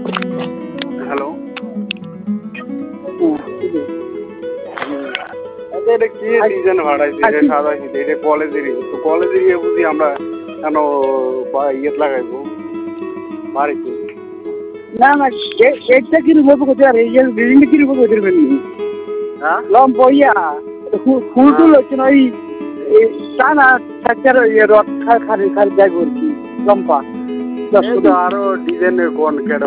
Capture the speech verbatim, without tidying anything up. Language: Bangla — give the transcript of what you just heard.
হ্যালো, এটা কি ডিজাইন ভাড়াইছে এটা সাজাইছে এটা কলেজেরই তো কলেজেরই বুঝি আমরা কেন ইয়ে লাগাইবো বাড়িতে না না গেটটা কিরকম হবে কোথায় আর এই বিল্ডিংটা কিরকম হবে দেবেন হ্যাঁ লম বইয়া ফুল টুল হচ্ছে না ওই টানা থাকার রড খালি খালি যাইব আর কি লম্বা আরো ডিজাইনের কোন